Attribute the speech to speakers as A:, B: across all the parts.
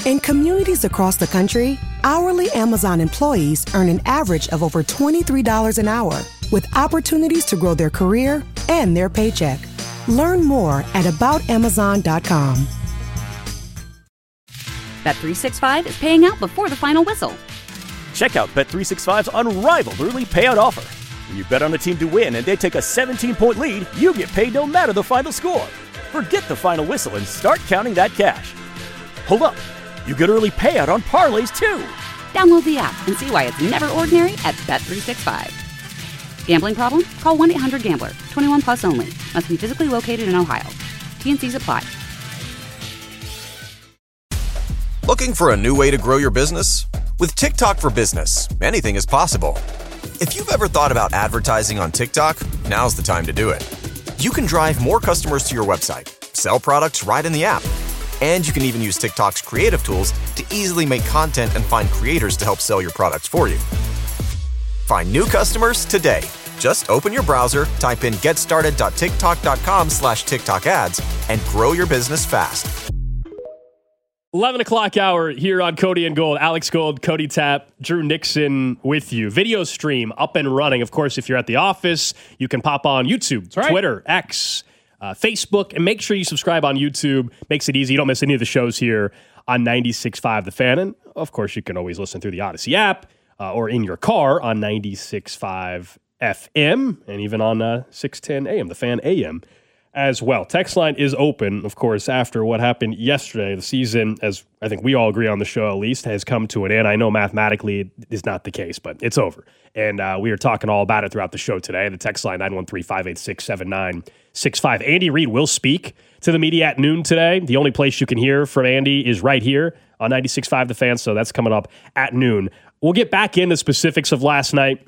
A: In communities across the country, hourly Amazon employees earn an average of over $23 an hour, with opportunities to grow their career and their paycheck. Learn more at aboutamazon.com.
B: Bet365 is paying out before the final whistle.
C: Check out Bet365's unrivaled early payout offer. When you bet on a team to win and they take a 17-point lead, you get paid no matter the final score. Forget the final whistle and start counting that cash. Hold up. You get early payout on parlays, too.
B: Download the app and see why it's never ordinary at Bet365. Gambling problem? Call 1-800-GAMBLER. 21 plus only. Must be physically located in Ohio. T&Cs apply.
D: Looking for a new way to grow your business? With TikTok for Business, anything is possible. If you've ever thought about advertising on TikTok, now's the time to do it. You can drive more customers to your website, sell products right in the app, and you can even use TikTok's creative tools to easily make content and find creators to help sell your products for you. Find new customers today. Just open your browser, type in getstarted.tiktok.com/TikTok ads, and grow your business fast.
E: 11 o'clock hour here on Cody and Gold. Alex Gold, Cody Tapp, Drew Nixon with you. Video stream up and running. Of course, if you're at the office, you can pop on YouTube, Twitter, X, Facebook, and make sure you subscribe on YouTube. Makes it easy. You don't miss any of the shows here on 96.5 The Fan. And, of course, you can always listen through the Odyssey app or in your car on 96.5 FM and even on 610 AM, The Fan AM as well. Text line is open, of course, after what happened yesterday. The season, as I think we all agree on the show at least, has come to an end. I know mathematically it is not the case, but it's over. And we are talking all about it throughout the show today. The text line, 913-586-7965. Andy Reid will speak to the media at noon today. The only place you can hear from Andy is right here on 96.5 The Fan, so that's coming up at noon. We'll get back into specifics of last night.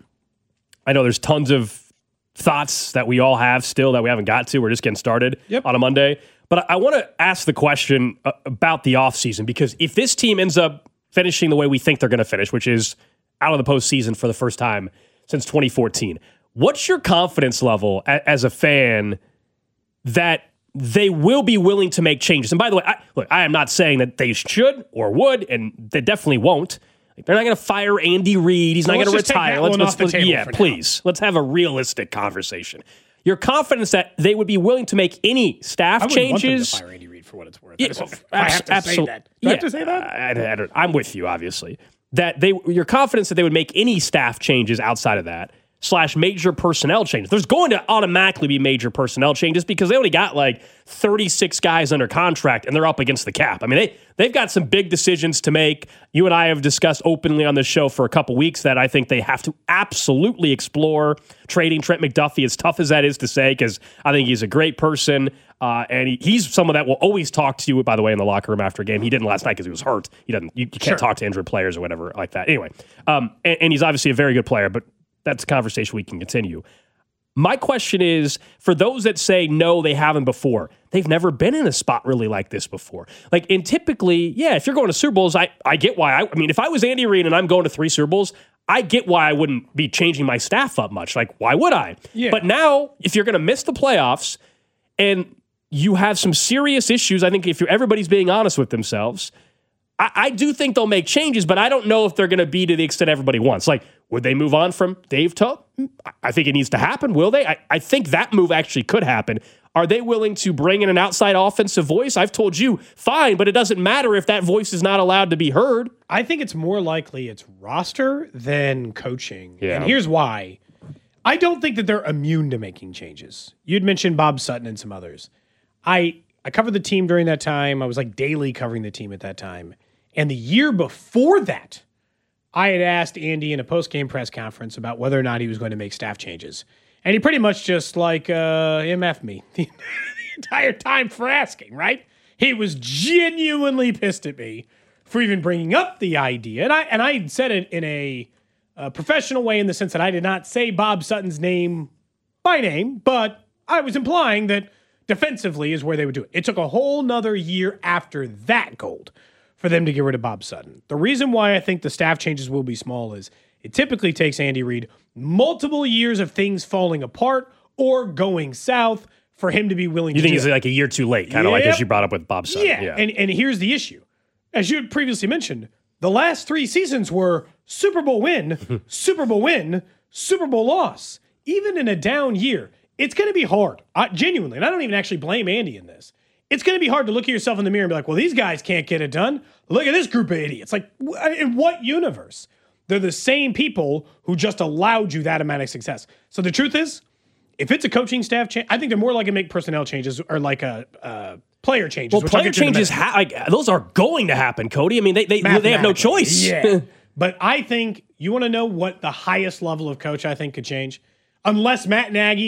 E: I know there's tons of thoughts that we all have still that we haven't got to. We're just getting started on a Monday. But I want to ask the question about the offseason, because if this team ends up finishing the way we think they're going to finish, which is out of the postseason for the first time since 2014, what's your confidence level as a fan that they will be willing to make changes? And by the way, I am not saying that they should or would, and they definitely won't. They're not going to fire Andy Reid. He's not going to retire. Please. Let's have a realistic conversation. Your confidence that they would be willing to make any staff changes.
F: I wouldn't want them to fire Andy Reid for what it's worth.
E: I have to say that. Do I have to say that? I'm with you, obviously. Your confidence that they would make any staff changes outside of that / major personnel changes. There's going to automatically be major personnel changes because they only got like 36 guys under contract and they're up against the cap. I mean, they've got some big decisions to make. You and I have discussed openly on this show for a couple weeks that I think they have to absolutely explore trading Trent McDuffie, as tough as that is to say, because I think he's a great person. And he's someone that will always talk to you, by the way, in the locker room after a game. He didn't last night because he was hurt. You can't talk to injured players or whatever like that. Anyway, and he's obviously a very good player, but that's a conversation we can continue. My question is, for those that say, no, they haven't before, they've never been in a spot really like this before. And typically, if you're going to Super Bowls, I get why. I mean, if I was Andy Reid and I'm going to 3 Super Bowls, I get why I wouldn't be changing my staff up much. Why would I? Yeah. But now, if you're going to miss the playoffs and you have some serious issues, I think if everybody's being honest with themselves, I do think they'll make changes, but I don't know if they're going to be to the extent everybody wants. Would they move on from Dave Toub? I think it needs to happen. Will they? I think that move actually could happen. Are they willing to bring in an outside offensive voice? I've told you, fine, but it doesn't matter if that voice is not allowed to be heard.
F: I think it's more likely it's roster than coaching.
E: Yeah.
F: And here's why. I don't think that they're immune to making changes. You'd mentioned Bob Sutton and some others. I covered the team during that time. I was daily covering the team at that time. And the year before that, I had asked Andy in a post-game press conference about whether or not he was going to make staff changes. And he pretty much just MF'd me the entire time for asking, right? He was genuinely pissed at me for even bringing up the idea. And I said it in a professional way in the sense that I did not say Bob Sutton's name by name, but I was implying that defensively is where they would do it. It took a whole nother year after that, Gold, for them to get rid of Bob Sutton. The reason why I think the staff changes will be small is it typically takes Andy Reid multiple years of things falling apart or going south for him to be willing to do it.
E: You think he's a year too late, kind of like as you brought up with Bob Sutton.
F: Yeah. And here's the issue. as you had previously mentioned, the last 3 seasons were Super Bowl win, Super Bowl win, Super Bowl loss. Even in a down year, it's going to be hard. Genuinely, and I don't even actually blame Andy in this. It's going to be hard to look at yourself in the mirror and be like, well, these guys can't get it done. Look at this group of idiots. Like, in what universe? They're the same people who just allowed you that amount of success. So the truth is, if it's a coaching staff change, I think they're more likely to make personnel changes or like a player changes.
E: Well, player changes, those are going to happen, Cody. I mean, they have no choice.
F: Yeah. But I think, you want to know what the highest level of coach I think could change? Unless Matt Nagy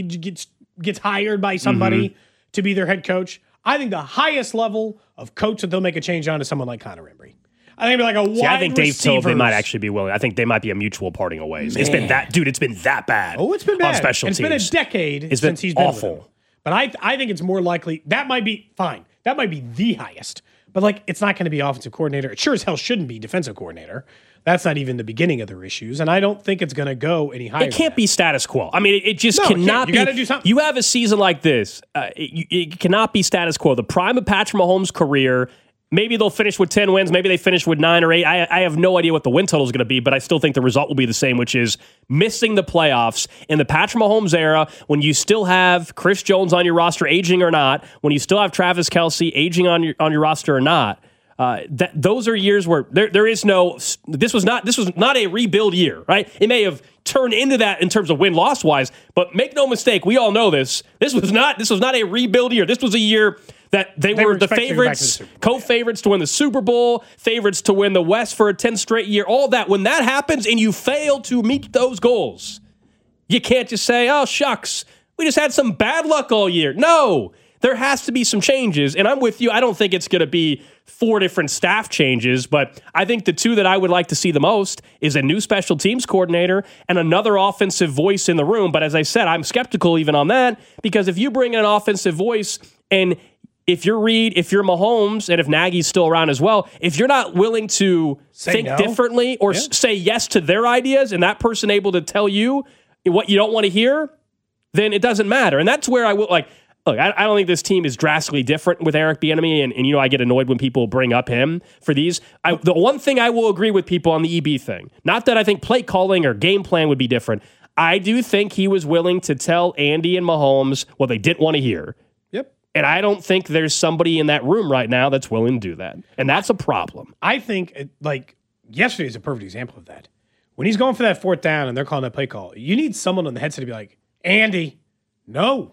F: gets hired by somebody to be their head coach, I think the highest level of coach that they'll make a change on is someone like Connor Embry. I think it'd be like a wide
E: I think Dave
F: receivers.
E: Told they might actually be willing. I think they might be a mutual parting of ways.
F: Man.
E: It's been that bad.
F: Oh, it's been bad.
E: On special
F: teams. It's been a decade since he's been
E: awful.
F: with them. But I think it's more likely that might be fine. That might be the highest. But like, it's not going to be offensive coordinator. It sure as hell shouldn't be defensive coordinator. That's not even the beginning of their issues, and I don't think it's going to go any higher.
E: It can't be status quo. I mean, it just cannot be.
F: You got to do something.
E: You have a season like this. It cannot be status quo. The prime of Patrick Mahomes' career. Maybe they'll finish with 10 wins. Maybe they finish with 9 or 8. I have no idea what the win total is going to be, but I still think the result will be the same, which is missing the playoffs in the Patrick Mahomes era when you still have Chris Jones on your roster, aging or not, when you still have Travis Kelce aging on your roster or not. Those are years where there is no. This was not a rebuild year, right? It may have turned into that in terms of win-loss wise, but make no mistake, we all know this. This was not a rebuild year. This was a year that they were the favorites, co-favorites to win the Super Bowl, favorites to win the West for a 10th straight year. All that. When that happens and you fail to meet those goals, you can't just say, "Oh shucks, we just had some bad luck all year." No. There has to be some changes, and I'm with you. I don't think it's going to be 4 different staff changes, but I think the 2 that I would like to see the most is a new special teams coordinator and another offensive voice in the room. But as I said, I'm skeptical even on that, because if you bring in an offensive voice, and if you're Reed, if you're Mahomes, and if Nagy's still around as well, if you're not willing to think differently or say yes to their ideas, and that person able to tell you what you don't want to hear, then it doesn't matter. And that's where I will like. Look, I don't think this team is drastically different with Eric Bieniemy, and I get annoyed when people bring up him for these. The one thing I will agree with people on the EB thing, not that I think play calling or game plan would be different. I do think he was willing to tell Andy and Mahomes what they didn't want to hear.
F: Yep.
E: And I don't think there's somebody in that room right now that's willing to do that. And that's a problem.
F: I think, yesterday is a perfect example of that. When he's going for that 4th down and they're calling that play call, you need someone on the headset to be like, Andy, no.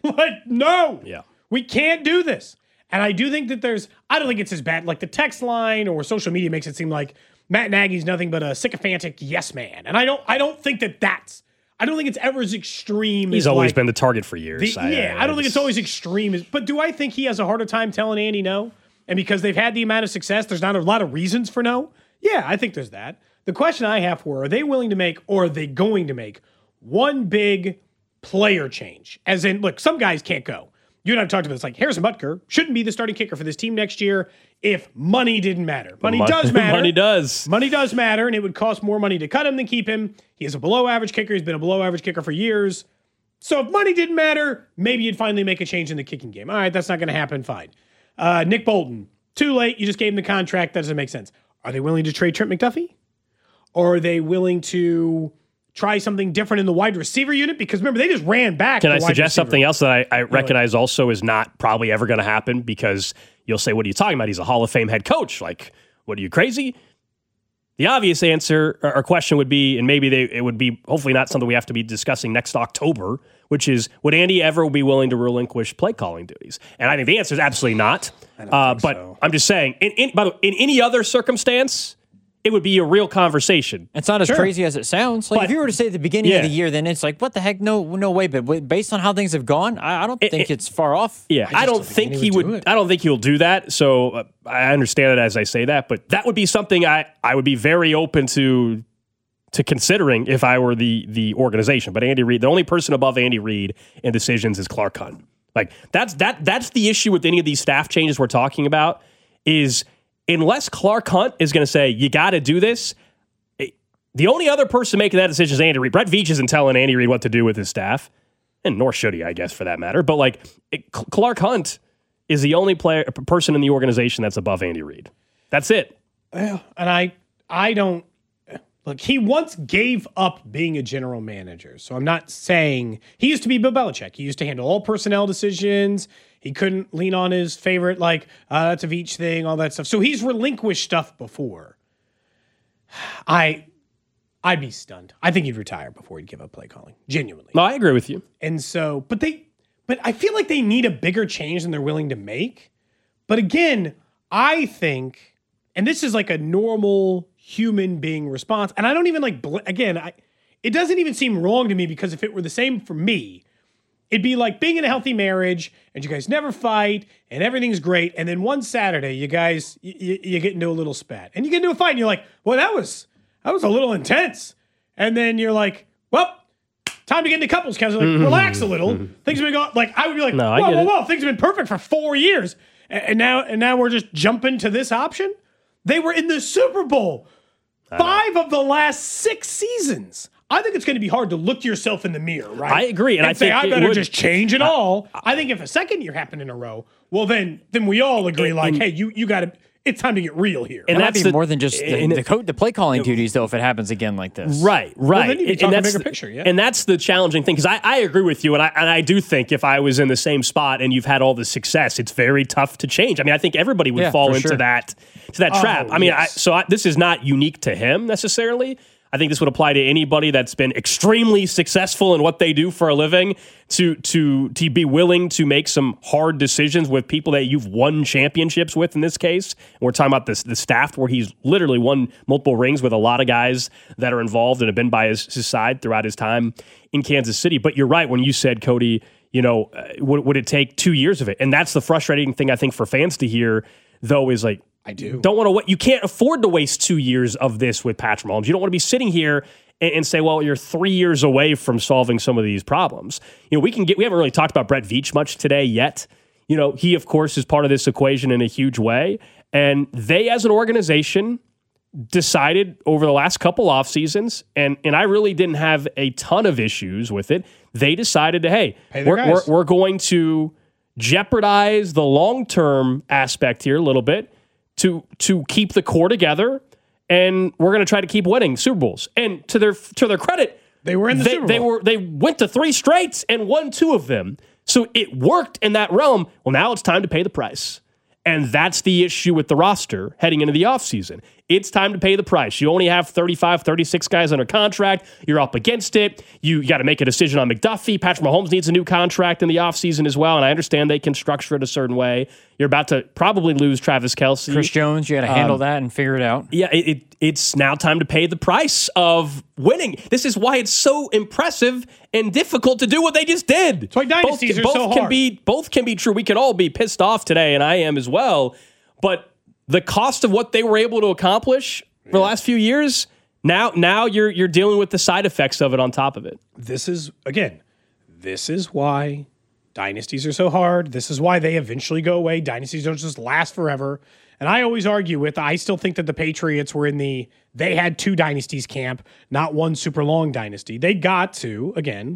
F: No.
E: Yeah.
F: We can't do this. And I do think that I don't think it's as bad. Like the text line or social media makes it seem like Matt Nagy's nothing but a sycophantic yes man. And I don't think I don't think it's ever as extreme.
E: He's always been the target for years.
F: I don't think it's always extreme. But do I think he has a harder time telling Andy no? And because they've had the amount of success, there's not a lot of reasons for no? Yeah, I think there's that. The question I have are they willing to make, or are they going to make, one big player change? As in, look, some guys can't go. You and I have talked about this. Like Harrison Butker shouldn't be the starting kicker for this team next year if money didn't matter. Money does matter.
E: Money does.
F: Money does matter, and it would cost more money to cut him than keep him. He is a below-average kicker. He's been a below-average kicker for years. So if money didn't matter, maybe you'd finally make a change in the kicking game. All right, that's not going to happen. Fine. Nick Bolton, too late. You just gave him the contract. That doesn't make sense. Are they willing to trade Trent McDuffie? Or are they willing to try something different in the wide receiver unit? Because remember, they just ran back.
E: Can I suggest something else that I recognize also is not probably ever going to happen? Because you'll say, what are you talking about? He's a Hall of Fame head coach. Like, what are you, crazy? The obvious answer or question would be, and maybe it would be hopefully not something we have to be discussing next October, which is, would Andy ever be willing to relinquish play calling duties? And I think the answer is absolutely not. But so. I'm just saying, in any other circumstance, it would be a real conversation.
G: It's not as crazy as it sounds. Like, if you were to say at the beginning of the year, then it's like, what the heck? No way. But based on how things have gone, I don't think it's far off.
E: Yeah, I don't think he would. I don't think he'll do that. So I understand it as I say that, but that would be something I would be very open to considering if I were the organization. But Andy Reid, the only person above Andy Reid in decisions is Clark Hunt. Like that's the issue with any of these staff changes we're talking about is, unless Clark Hunt is going to say, you got to do this, the only other person making that decision is Andy Reid. Brett Veach isn't telling Andy Reid what to do with his staff, and nor should he, I guess, for that matter. But Clark Hunt is the only person in the organization that's above Andy Reid. That's it.
F: And I don't look. He once gave up being a general manager, so I'm not saying he used to be Bill Belichick. He used to handle all personnel decisions. He couldn't lean on his favorite that's a Veach thing, all that stuff. So he's relinquished stuff before. I'd be stunned. I think he'd retire before he'd give up play calling. Genuinely.
E: No, I agree with you.
F: And so, but I feel like they need a bigger change than they're willing to make. But again, I think, and this is like a normal human being response, and I don't even it doesn't even seem wrong to me, because if it were the same for me, it'd be like being in a healthy marriage and you guys never fight and everything's great. And then one Saturday, you guys, you get into a little spat and you get into a fight and you're like, well, that was a little intense. And then you're like, well, time to get into couples counseling. Like, relax a little. Things have been going, I would be like, whoa, things have been perfect for 4 years. And now we're just jumping to this option. They were in the Super Bowl 5 of the last 6 seasons. I think it's going to be hard to look yourself in the mirror, right?
E: I agree, and I
F: say
E: think
F: I better just change it all. I think if a second year happened in a row, well, then we all agree, hey, you got to. It's time to get real here.
G: And that'd be more than just the play calling duties, though, if it happens again like this.
E: Right.
F: Well, then you talk a bigger picture, yeah.
E: And that's the challenging thing, because I agree with you, and I do think if I was in the same spot and you've had all the success, it's very tough to change. I mean, I think everybody would fall into that trap. I mean,
F: yes.
E: This is not unique to him necessarily. I think this would apply to anybody that's been extremely successful in what they do for a living to be willing to make some hard decisions with people that you've won championships with in this case. And we're talking about the staff where he's literally won multiple rings with a lot of guys that are involved and have been by his side throughout his time in Kansas City. But you're right when you said, Cody, would it take 2 years of it? And that's the frustrating thing I think for fans to hear, though, is like,
F: I do.
E: Don't want to wait. You can't afford to waste 2 years of this with Patrick Mahomes. You don't want to be sitting here and say, well, you're 3 years away from solving some of these problems. We haven't really talked about Brett Veach much today yet. He, of course, is part of this equation in a huge way. And they, as an organization, decided over the last couple off seasons, and I really didn't have a ton of issues with it. They decided to, hey, we're going to jeopardize the long-term aspect here a little bit to keep the core together, and we're going to try to keep winning Super Bowls. And to their credit,
F: they were in the Super Bowl.
E: They went to 3 straights and won 2 of them. So it worked in that realm. Well, now it's time to pay the price. And that's the issue with the roster heading into the offseason. It's time to pay the price. You only have 35, 36 guys under contract. You're up against it. You got to make a decision on McDuffie. Patrick Mahomes needs a new contract in the offseason as well, and I understand they can structure it a certain way. You're about to probably lose Travis Kelce.
G: Chris Jones, you got to handle that and figure it out.
E: Yeah, it's now time to pay the price of winning. This is why it's so impressive and difficult to do what they just did.
F: It's why dynasties are so hard.
E: Both can be true. We could all be pissed off today, and I am as well, but the cost of what they were able to accomplish for the last few years, now you're dealing with the side effects of it on top of it.
F: This is why dynasties are so hard. This is why they eventually go away. Dynasties don't just last forever. And I always argue I still think that the Patriots were they had 2 dynasties camp, not 1 super long dynasty. They got to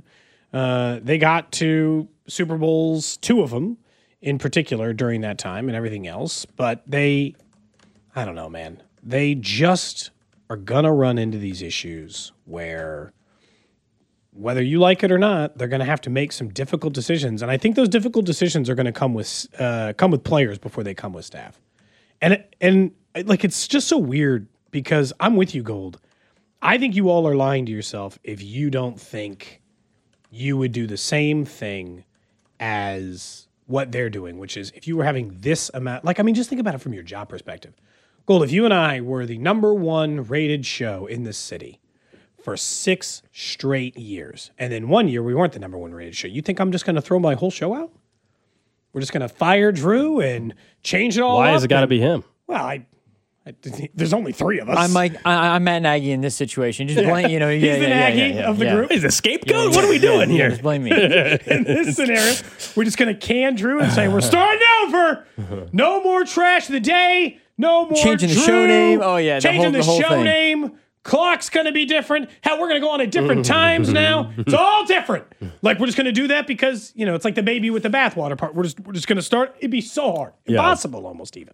F: Super Bowls, 2 of them in particular during that time and everything else. But I don't know, man. They just are going to run into these issues where, whether you like it or not, they're going to have to make some difficult decisions. And I think those difficult decisions are going to come with players before they come with staff. And it's just so weird, because I'm with you, Gold. I think you all are lying to yourself if you don't think you would do the same thing as what they're doing, which is if you were having this amount, just think about it from your job perspective. Gold, if you and I were the #1 rated show in this city for 6 straight years, and then 1 year we weren't the #1 rated show, you think I'm just going to throw my whole show out? We're just going to fire Drew and change it all up?
E: Why has it got to be him?
F: Well, there's only 3 of us.
G: I'm Matt Nagy in this situation. Just blame,
F: He's the Nagy of the group.
E: He's the scapegoat? What are we doing here?
G: Just blame me.
F: In this scenario, we're just going to can Drew and say, we're starting over. No more trash of the day. No more
G: changing
F: Drew.
G: The show name. Oh, yeah.
F: Changing the
G: whole
F: show
G: thing.
F: name. Clock's going to be different. Hell, we're going to go on at different times now. It's all different. We're just going to do that because, it's like the baby with the bathwater part. We're just going to start. It'd be so hard. Impossible almost even.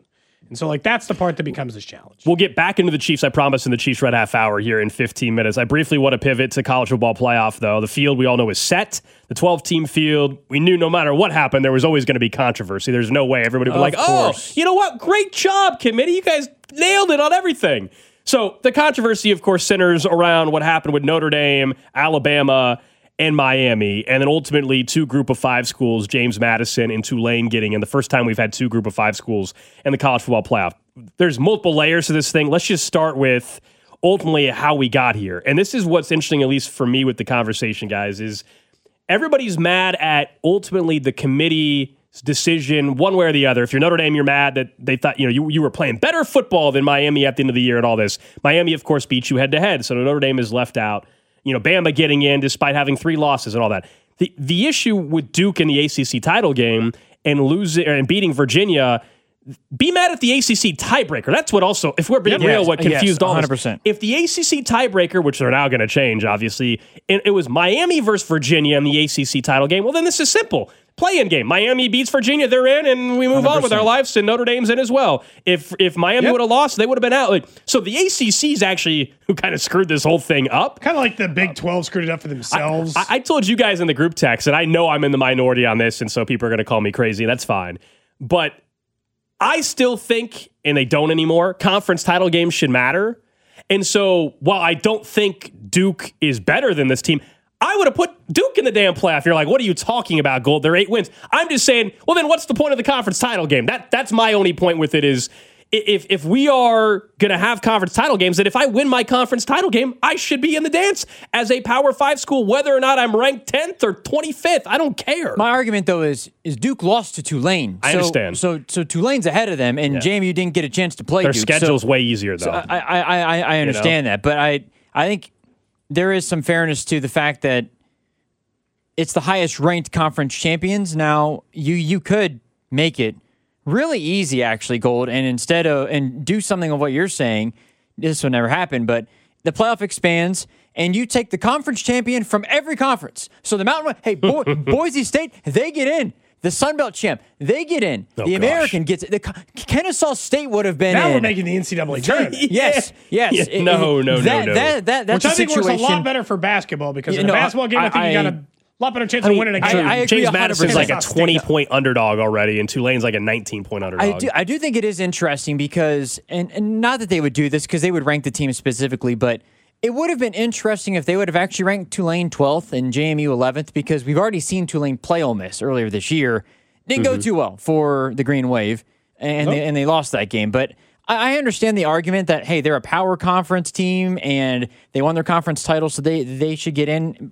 F: And so, that's the part that becomes this challenge.
E: We'll get back into the Chiefs, I promise, in the Chiefs Red Half Hour here in 15 minutes. I briefly want to pivot to college football playoff, though. The field we all know is set. The 12-team field, we knew no matter what happened, there was always going to be controversy. There's no way everybody would be like, oh, you know what? Great job, committee. You guys nailed it on everything. So the controversy, of course, centers around what happened with Notre Dame, Alabama, and Miami, and then ultimately 2 Group of 5 schools, James Madison and Tulane, getting in. The first time we've had 2 Group of 5 schools in the college football playoff. There's multiple layers to this thing. Let's just start with ultimately how we got here. And this is what's interesting, at least for me with the conversation, guys, is everybody's mad at ultimately the committee's decision one way or the other. If you're Notre Dame, you're mad that they thought you were playing better football than Miami at the end of the year and all this. Miami, of course, beat you head-to-head, so Notre Dame is left out. Bama getting in despite having 3 losses and all that. The issue with Duke in the ACC title game and losing and beating Virginia, be mad at the ACC tiebreaker. That's what also, if we're being real, what confused all this. If the ACC tiebreaker, which they're now going to change, obviously, it was Miami versus Virginia in the ACC title game, well, then this is simple. Play-in game. Miami beats Virginia, they're in, and we move 100%. On with our lives, and Notre Dame's in as well. If Miami would have lost, they would have been out. So the ACC's actually who kind of screwed this whole thing up.
F: Kind of like the Big 12 screwed it up for themselves.
E: I told you guys in the group text, and I know I'm in the minority on this, and so people are going to call me crazy. That's fine. But I still think, and they don't anymore, conference title games should matter. And so while I don't think Duke is better than this team, I would have put Duke in the damn playoff. You're like, what are you talking about, Gold? They're 8 wins. I'm just saying, well, then what's the point of the conference title game? That's my only point with it is if we are going to have conference title games, that if I win my conference title game, I should be in the dance as a Power 5 school, whether or not I'm ranked 10th or 25th. I don't care.
G: My argument, though, is Duke lost to Tulane.
E: I understand.
G: So Tulane's ahead of them, and JMU didn't get a chance to play
E: Their
G: Duke.
E: Their schedule's way easier, though.
G: So I understand that, but I think there is some fairness to the fact that it's the highest ranked conference champions. Now, you could make it really easy, actually, Gold, and do something of what you're saying. This will never happen, but the playoff expands, and you take the conference champion from every conference. So the Mountain West, hey, Boise State, they get in. The Sun Belt champ, they get in. The American gets it. Kennesaw State would have been in.
F: Now we're making the NCAA tournament.
G: Yes.
E: No.
G: That's
F: Which I think works a lot better for basketball because in a basketball game, I think you got a lot better chance of winning a game.
G: I agree
E: James Madison's like a 20-point underdog already, and Tulane's like a 19-point underdog.
G: I do think it is interesting because, and not that they would do this because they would rank the team specifically, but it would have been interesting if they would have actually ranked Tulane 12th and JMU 11th because we've already seen Tulane play Ole Miss earlier this year. Didn't go too well for the Green Wave, and they lost that game. But I understand the argument that, hey, they're a power conference team and they won their conference title, so they should get in.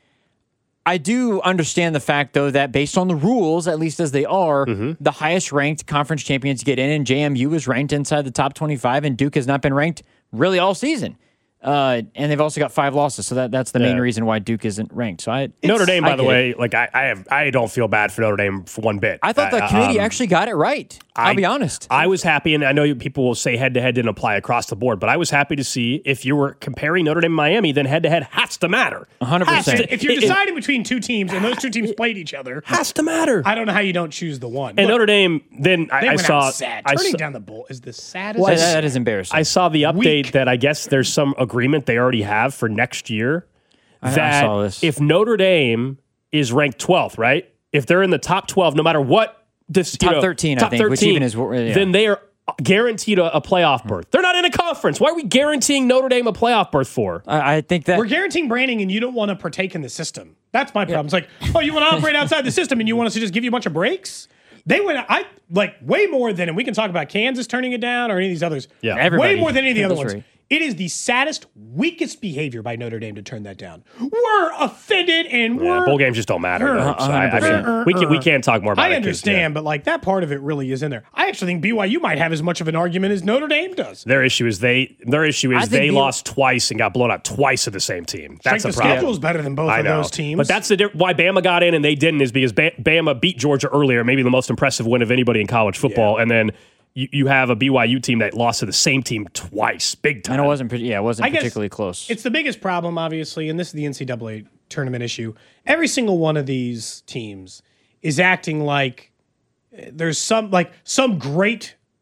G: I do understand the fact, though, that based on the rules, at least as they are, the highest-ranked conference champions get in, and JMU is ranked inside the top 25, and Duke has not been ranked really all season. And they've also got 5 losses, so that's the main reason why Duke isn't ranked. So
E: Notre Dame, by the way, like I don't feel bad for Notre Dame for one bit.
G: I thought the committee actually got it right. I'll be honest.
E: I was happy, and I know people will say head-to-head didn't apply across the board, but I was happy to see if you were comparing Notre Dame and Miami, then head-to-head has to matter.
G: 100%.
F: If you're deciding between 2 teams and those 2 teams played each other,
E: has to matter.
F: I don't know how you don't choose the one.
E: And Notre Dame, then I saw
F: sad. Turning down the bowl is the saddest.
G: That is embarrassing.
E: I saw the update that I guess there's some agreement they already have for next year that
G: I saw this.
E: If Notre Dame is ranked 12th, right? If they're in the top 12, no matter what this
G: top 13, I think, 13, which even is
E: then they are guaranteed a playoff berth. They're not in a conference. Why are we guaranteeing Notre Dame a playoff berth for?
G: I think that
F: we're guaranteeing branding, and you don't want to partake in the system. That's my problem. It's like, oh, you want to operate outside the system, and you want us to just give you a bunch of breaks? They went, way more than, and we can talk about Kansas turning it down or any of these others.
E: Yeah,
F: way more than any of the other ones. Right. It is the saddest, weakest behavior by Notre Dame to turn that down. We're offended, and
E: bowl games just don't matter. We can't talk more about it.
F: I understand, but that part of it really is in there. I actually think BYU might have as much of an argument as Notre Dame does.
E: Their issue is they lost twice and got blown out twice of the same team. That's the problem.
F: The schedule is better than both of those teams.
E: But that's why Bama got in and they didn't is because Bama beat Georgia earlier, maybe the most impressive win of anybody in college football, and then you have a BYU team that lost to the same team twice, big time.
G: And it wasn't particularly close.
F: It's the biggest problem, obviously, and this is the NCAA tournament issue. Every single one of these teams is acting like there's some great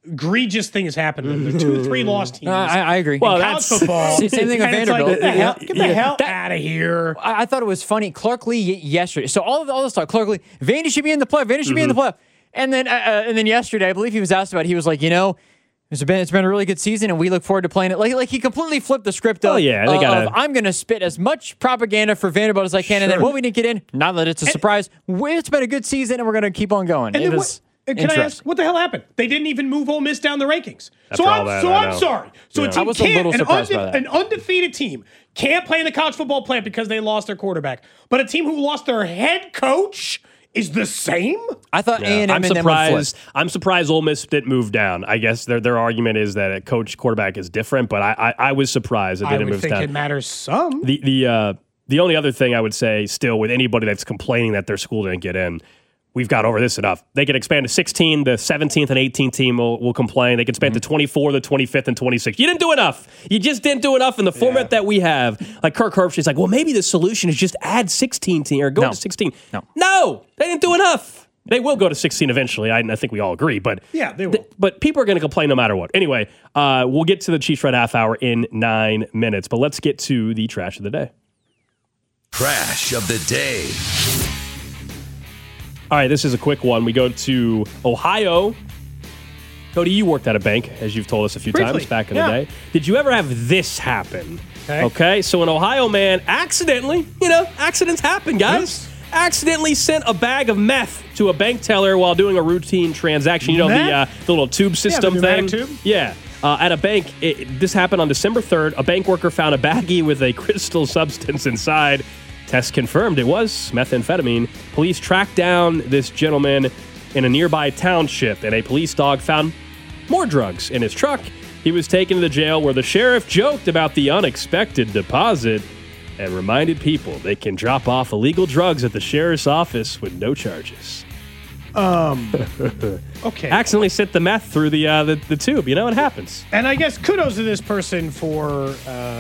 F: egregious thing has happened. The 2-3 loss teams.
G: I agree.
F: Well, college football.
G: Same thing with Vanderbilt.
F: Like, get the hell out of here.
G: I thought it was funny. Clark Lee yesterday. So all this talk, Clark Lee, Vandy should be in the playoff. Vandy should be in the playoff. And then yesterday, I believe he was asked about it. He was like, it's been a really good season, and we look forward to playing it. Like he completely flipped the script of, I'm going to spit as much propaganda for Vanderbilt as I can, and then we didn't get in. Not that it's a surprise. It's been a good season, and we're going to keep on going.
F: Can I ask, what the hell happened? They didn't even move Ole Miss down the rankings. I'm sorry. So a team an undefeated team can't play in the college football playoff because they lost their quarterback. But a team who lost their head coach is the same?
G: I thought A&M
E: I'm surprised Ole Miss didn't move down. I guess their argument is that a coach quarterback is different, but I was surprised it didn't move down.
F: I think it matters some.
E: The only other thing I would say still with anybody that's complaining that their school didn't get in, we've got over this enough. They can expand to 16. The 17th and 18th team will complain. They can expand to 24, the 25th, and 26th. You didn't do enough. You just didn't do enough in the format that we have. Like Kirk Herbstreit's like, well, maybe the solution is just add 16 team or go to 16. No, they didn't do enough. They will go to 16 eventually. I think we all agree. But
F: yeah, they will.
E: But people are going to complain no matter what. Anyway, we'll get to the Chiefs Red Half Hour in 9 minutes. But let's get to the trash of the day.
H: Trash of the day.
E: All right, this is a quick one. We go to Ohio. Cody, you worked at a bank, as you've told us a few times back in the day. Did you ever have this happen? Okay, so an Ohio man accidentally, accidents happen, guys. Yes. Accidentally sent a bag of meth to a bank teller while doing a routine transaction. The little tube system thing?
F: Tube?
E: Yeah. At a bank, this happened on December 3rd. A bank worker found a baggie with a crystal substance inside. Tests confirmed it was methamphetamine. Police tracked down this gentleman in a nearby township, and a police dog found more drugs in his truck. He was taken to the jail where the sheriff joked about the unexpected deposit and reminded people they can drop off illegal drugs at the sheriff's office with no charges.
F: Okay.
E: Accidentally sent the meth through the tube. It happens.
F: And I guess kudos to this person for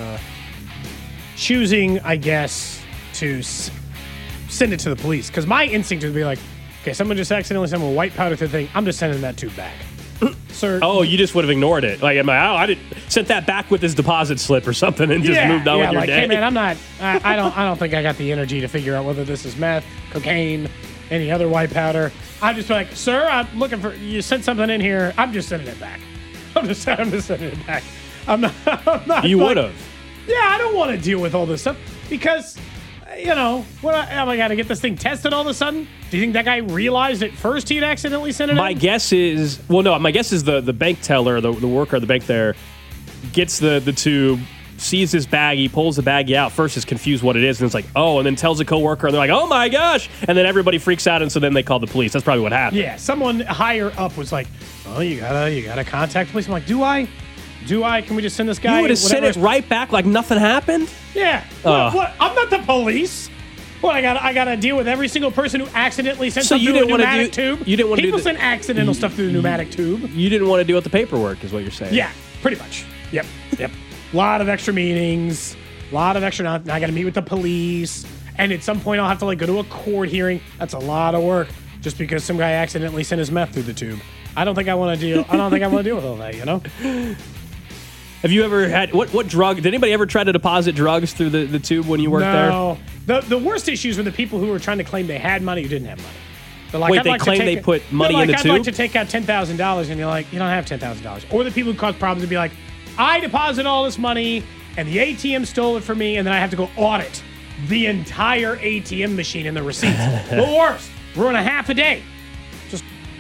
F: choosing, I guess, to send it to the police. Because my instinct would be like, okay, someone just accidentally sent a white powder to the thing. I'm just sending that tube back. Sir.
E: Oh, you just would have ignored it. Like, I didn't sent that back with his deposit slip or something and just moved on with your day.
F: Hey man, I don't think I got the energy to figure out whether this is meth, cocaine, any other white powder. I'm just like, sir, I'm looking for, you sent something in here. I'm just sending it back. I'm just sending it back. I'm not.
E: You would have.
F: Yeah, I don't want to deal with all this stuff because, am I got to get this thing tested all of a sudden? Do you think that guy realized at first he'd accidentally sent it
E: My guess is the bank teller, the worker at the bank there, gets the tube, sees this baggie, pulls the baggie out. First is confused what it is, and it's like, oh, and then tells a coworker, and they're like, oh my gosh, and then everybody freaks out, and so then they call the police. That's probably what happened.
F: Yeah, someone higher up was like, oh, you gotta contact police. I'm like, do I? Can we just send this guy?
E: You would have sent it right back like nothing happened?
F: Yeah. What? I'm not the police. What, I gotta deal with every single person who accidentally sent something through a pneumatic tube?
E: You didn't want to
F: People send accidental stuff through the pneumatic tube.
E: You didn't want to deal with the paperwork, is what you're saying.
F: Yeah, pretty much. Yep. A lot of extra meetings. A lot of extra. Now I gotta meet with the police. And at some point I'll have to go to a court hearing. That's a lot of work just because some guy accidentally sent his meth through the tube. I don't think I want to deal with all that,
E: Have you ever had what drug? Did anybody ever try to deposit drugs through the tube when you worked there?
F: No. The worst issues were the people who were trying to claim they had money who didn't have money. They're like,
E: wait, they claim they put money in the tube?
F: I'd like to take out $10,000, and you're like, you don't have $10,000. Or the people who cause problems would be like, I deposit all this money, and the ATM stole it from me, and then I have to go audit the entire ATM machine and the receipts. The worst. Ruin a half a day. Just,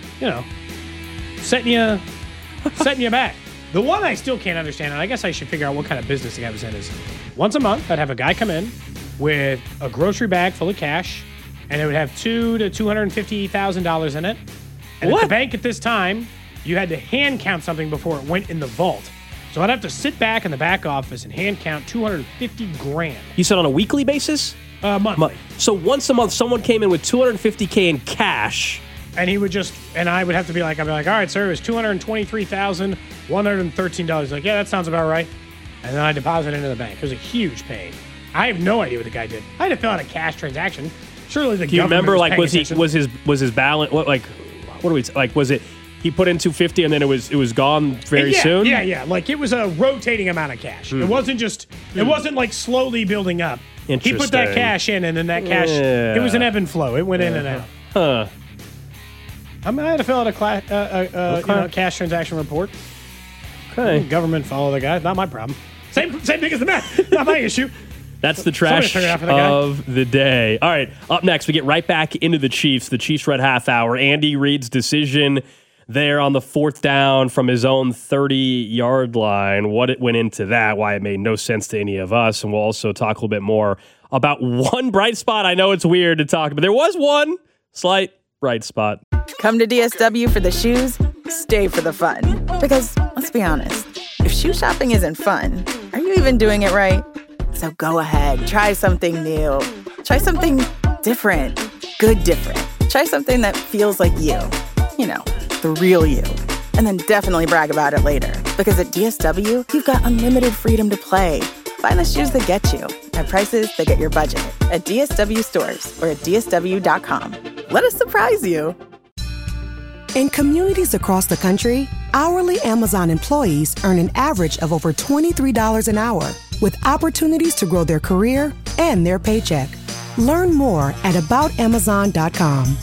F: setting you back. The one I still can't understand, and I guess I should figure out what kind of business the guy was in, is once a month I'd have a guy come in with a grocery bag full of cash, and it would have $200,000 to $250,000 in it. And at the bank at this time, you had to hand count something before it went in the vault. So I'd have to sit back in the back office and hand count $250,000.
E: You said on a weekly basis?
F: Monthly.
E: So once a month, someone came in with $250K in cash.
F: And he would and I would have to be like, all right, sir, it was $223,113. Like, yeah, that sounds about right. And then I deposit it into the bank. It was a huge pain. I have no idea what the guy did. I had to fill out a cash transaction. Surely the
E: Do you
F: government
E: remember,
F: was
E: was his balance, what do we, was it he put in $250 and then it was gone very soon?
F: Yeah. Like it was a rotating amount of cash. It wasn't like slowly building up. He put that cash in and then that cash, it was an ebb and flow. It went in and out.
E: Huh.
F: I had to fill out a cash transaction report.
E: Okay.
F: Government follow the guy. Not my problem. Same thing as the Met. Not my issue.
E: That's the trash of the day. All right, up next, we get right back into the Chiefs Red Half Hour. Andy Reid's decision there on the 4th down from his own 30-yard line, what it went into that, why it made no sense to any of us, and we'll also talk a little bit more about one bright spot. I know it's weird to talk, but there was one slight bright spot.
I: Come to DSW for the shoes, stay for the fun. Because, let's be honest, if shoe shopping isn't fun, are you even doing it right? So go ahead, try something new. Try something different. Good different. Try something that feels like you. You know, the real you. And then definitely brag about it later. Because at DSW, you've got unlimited freedom to play. Find the shoes that get you at prices that get your budget at DSW stores or at DSW.com. Let us surprise you.
A: In communities across the country, hourly Amazon employees earn an average of over $23 an hour, with opportunities to grow their career and their paycheck. Learn more at aboutamazon.com.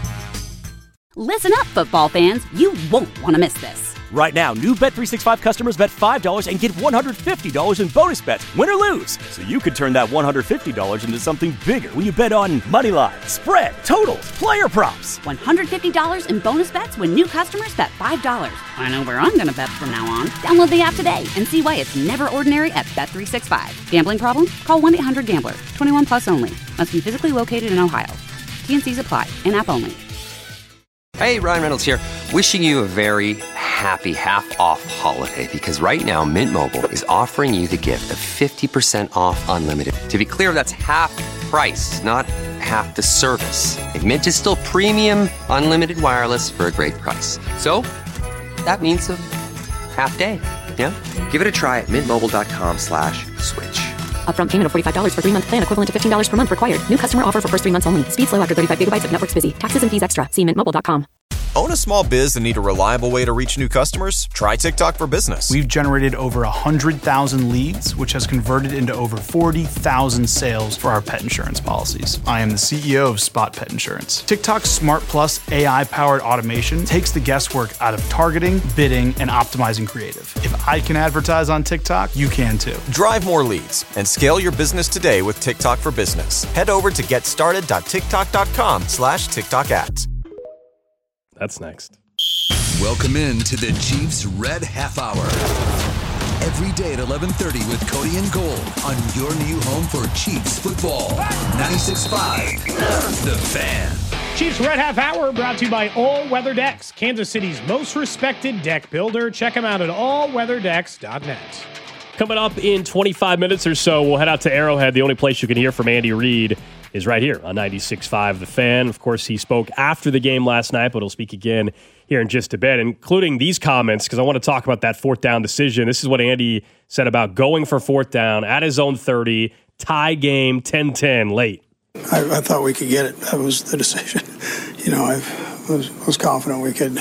B: Listen up, football fans. You won't want to miss this.
C: Right now, new Bet365 customers bet $5 and get $150 in bonus bets, win or lose. So you could turn that $150 into something bigger when you bet on moneyline, spread, totals, player props.
B: $150 in bonus bets when new customers bet $5. I know where I'm going to bet from now on. Download the app today and see why it's never ordinary at Bet365. Gambling problem? Call 1-800-GAMBLER. 21 plus only. Must be physically located in Ohio. T&Cs apply. In-app only.
J: Hey, Ryan Reynolds here. Wishing you a very happy half-off holiday because right now Mint Mobile is offering you the gift of 50% off unlimited. To be clear, that's half price, not half the service. And Mint is still premium unlimited wireless for a great price. So that means a half day. Yeah? Give it a try at mintmobile.com/switch.
K: Upfront payment of $45 for 3-month plan, equivalent to $15 per month required. New customer offer for first 3 months only. Speed slow after 35 gigabytes if network's busy. Taxes and fees extra. See mintmobile.com.
D: Own a small biz and need a reliable way to reach new customers? Try TikTok for Business.
L: We've generated over 100,000 leads, which has converted into over 40,000 sales for our pet insurance policies. I am the CEO of Spot Pet Insurance. TikTok's Smart Plus AI-powered automation takes the guesswork out of targeting, bidding, and optimizing creative. If I can advertise on TikTok, you can too.
D: Drive more leads and scale your business today with TikTok for Business. Head over to getstarted.tiktok.com/TikTok ads.
E: That's next.
H: Welcome in to the Chiefs Red Half Hour. Every day at 11:30 with Cody and Gold on your new home for Chiefs football. 96.5, The Fan.
F: Chiefs Red Half Hour brought to you by All Weather Decks, Kansas City's most respected deck builder. Check them out at allweatherdecks.net.
E: Coming up in 25 minutes or so, we'll head out to Arrowhead. The only place you can hear from Andy Reid is right here on 96.5 The Fan. Of course, he spoke after the game last night, but he'll speak again here in just a bit, including these comments, because I want to talk about that 4th down decision. This is what Andy said about going for 4th down at his own 30, tie game, 10-10, late.
M: I thought we could get it. That was the decision. I was confident we could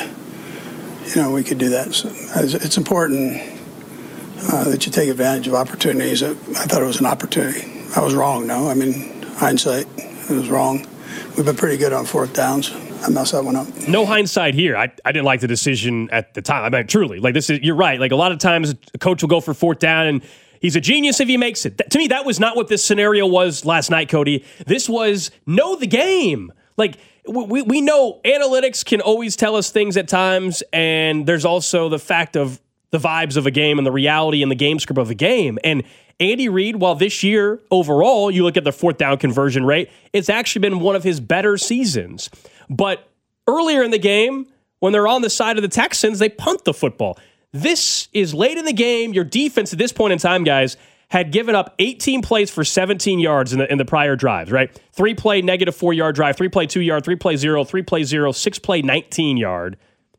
M: do that. So it's important that you take advantage of opportunities. I thought it was an opportunity. I was wrong, no. I mean, hindsight, it was wrong. We've been pretty good on 4th downs. I messed that one up.
E: No hindsight here. I didn't like the decision at the time. I mean, truly, you're right. Like, a lot of times a coach will go for 4th down and he's a genius if he makes it. To me, that was not what this scenario was last night, Cody. This was know the game. Like, we know analytics can always tell us things at times, and there's also the fact of the vibes of a game and the reality and the game script of a game. And Andy Reid, while this year overall, you look at the 4th down conversion rate, it's actually been one of his better seasons. But earlier in the game, when they're on the side of the Texans, they punt the football. This is late in the game. Your defense at this point in time, guys, had given up 18 plays for 17 yards in the prior drives, right? 3-play negative 4-yard drive, 3-play 2-yard, 3-play 0, 3-play 0, 6-play 19-yard.